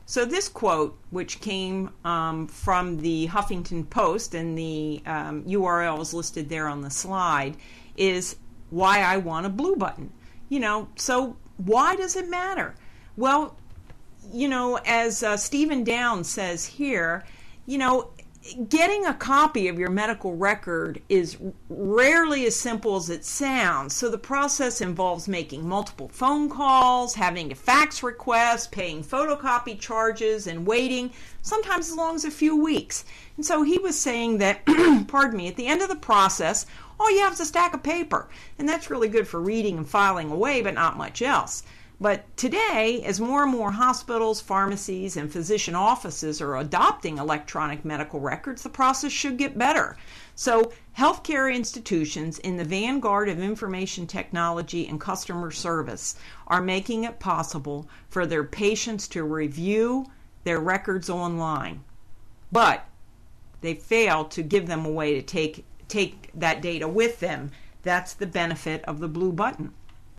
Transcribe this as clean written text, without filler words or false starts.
So this quote, which came from the Huffington Post, and the URL is listed there on the slide, is why I want a blue button. So why does it matter? Well, as Stephen Downs says here, getting a copy of your medical record is rarely as simple as it sounds. So the process involves making multiple phone calls, having to fax requests, paying photocopy charges, and waiting, sometimes as long as a few weeks. And so he was saying that, pardon me, at the end of the process, all you have is a stack of paper. And that's really good for reading and filing away, but not much else. But today, as more and more hospitals, pharmacies, and physician offices are adopting electronic medical records, the process should get better. So healthcare institutions in the vanguard of information technology and customer service are making it possible for their patients to review their records online. But they fail to give them a way to take that data with them. That's the benefit of the blue button.